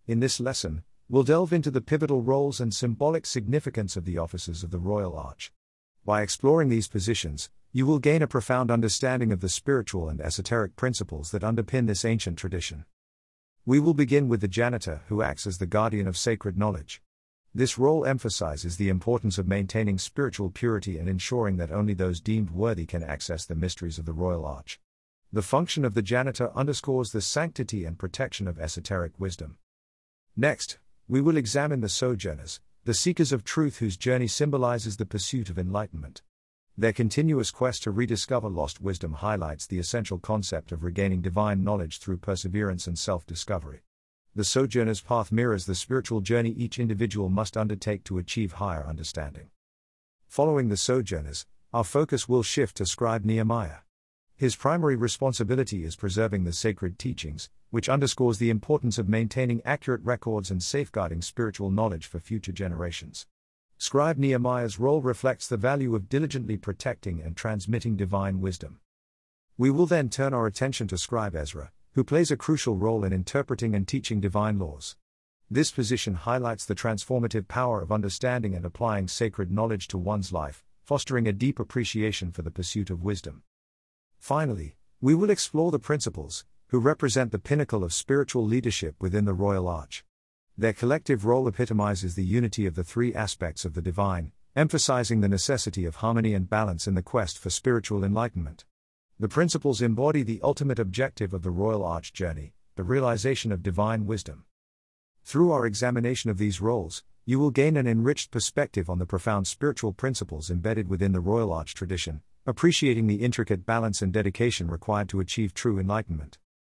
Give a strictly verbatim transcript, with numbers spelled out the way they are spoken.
In this lesson, we'll delve into the pivotal roles and symbolic significance of the offices of the Royal Arch. By exploring these positions, you will gain a profound understanding of the spiritual and esoteric principles that underpin this ancient tradition. We will begin with the janitor, who acts as the guardian of sacred knowledge. This role emphasizes the importance of maintaining spiritual purity and ensuring that only those deemed worthy can access the mysteries of the Royal Arch. The function of the janitor underscores the sanctity and protection of esoteric wisdom. Next, we will examine the sojourners, the seekers of truth whose journey symbolizes the pursuit of enlightenment. Their continuous quest to rediscover lost wisdom highlights the essential concept of regaining divine knowledge through perseverance and self-discovery. The sojourner's path mirrors the spiritual journey each individual must undertake to achieve higher understanding. Following the sojourners, our focus will shift to scribe Nehemiah. His primary responsibility is preserving the sacred teachings, which underscores the importance of maintaining accurate records and safeguarding spiritual knowledge for future generations. Scribe Nehemiah's role reflects the value of diligently protecting and transmitting divine wisdom. We will then turn our attention to scribe Ezra, who plays a crucial role in interpreting and teaching divine laws. This position highlights the transformative power of understanding and applying sacred knowledge to one's life, fostering a deep appreciation for the pursuit of wisdom. Finally, we will explore the principals, who represent the pinnacle of spiritual leadership within the Royal Arch. Their collective role epitomizes the unity of the three aspects of the divine, emphasizing the necessity of harmony and balance in the quest for spiritual enlightenment. The principles embody the ultimate objective of the Royal Arch journey, the realization of divine wisdom. Through our examination of these roles, you will gain an enriched perspective on the profound spiritual principles embedded within the Royal Arch tradition, appreciating the intricate balance and dedication required to achieve true enlightenment.